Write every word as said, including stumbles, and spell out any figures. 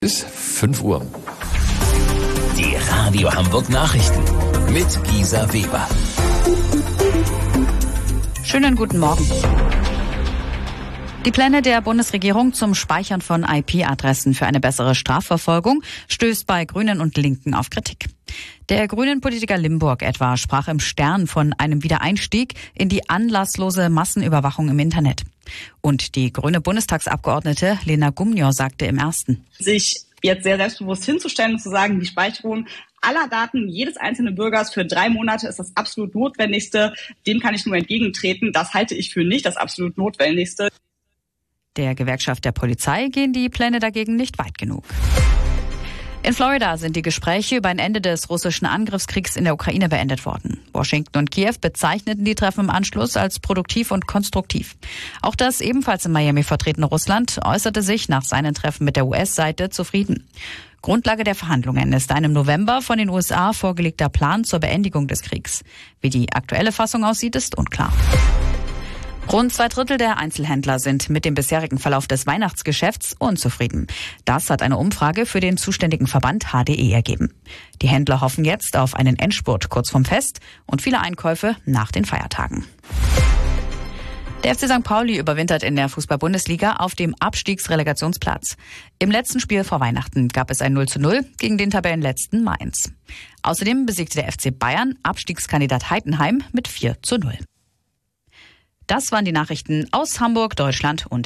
Bis fünf Uhr. Die Radio Hamburg Nachrichten mit Gisa Weber. Schönen guten Morgen. Die Pläne der Bundesregierung zum Speichern von I P-Adressen für eine bessere Strafverfolgung stößt bei Grünen und Linken auf Kritik. Der Grünen-Politiker Limburg etwa sprach im Stern von einem Wiedereinstieg in die anlasslose Massenüberwachung im Internet. Und die grüne Bundestagsabgeordnete Lena Gumnior sagte im Ersten: Sich jetzt sehr selbstbewusst hinzustellen und zu sagen, die Speicherung aller Daten jedes einzelnen Bürgers für drei Monate ist das absolut Notwendigste, dem kann ich nur entgegentreten. Das halte ich für nicht das absolut Notwendigste. Der Gewerkschaft der Polizei gehen die Pläne dagegen nicht weit genug. In Florida sind die Gespräche über ein Ende des russischen Angriffskriegs in der Ukraine beendet worden. Washington und Kiew bezeichneten die Treffen im Anschluss als produktiv und konstruktiv. Auch das ebenfalls in Miami vertretene Russland äußerte sich nach seinen Treffen mit der U S-Seite zufrieden. Grundlage der Verhandlungen ist ein im November von den U S A vorgelegter Plan zur Beendigung des Kriegs. Wie die aktuelle Fassung aussieht, ist unklar. Rund zwei Drittel der Einzelhändler sind mit dem bisherigen Verlauf des Weihnachtsgeschäfts unzufrieden. Das hat eine Umfrage für den zuständigen Verband H D E ergeben. Die Händler hoffen jetzt auf einen Endspurt kurz vorm Fest und viele Einkäufe nach den Feiertagen. Der F C Sankt Pauli überwintert in der Fußball-Bundesliga auf dem Abstiegsrelegationsplatz. Im letzten Spiel vor Weihnachten gab es ein null zu null gegen den Tabellenletzten Mainz. Außerdem besiegte der F C Bayern Abstiegskandidat Heidenheim mit vier zu null. Das waren die Nachrichten aus Hamburg, Deutschland und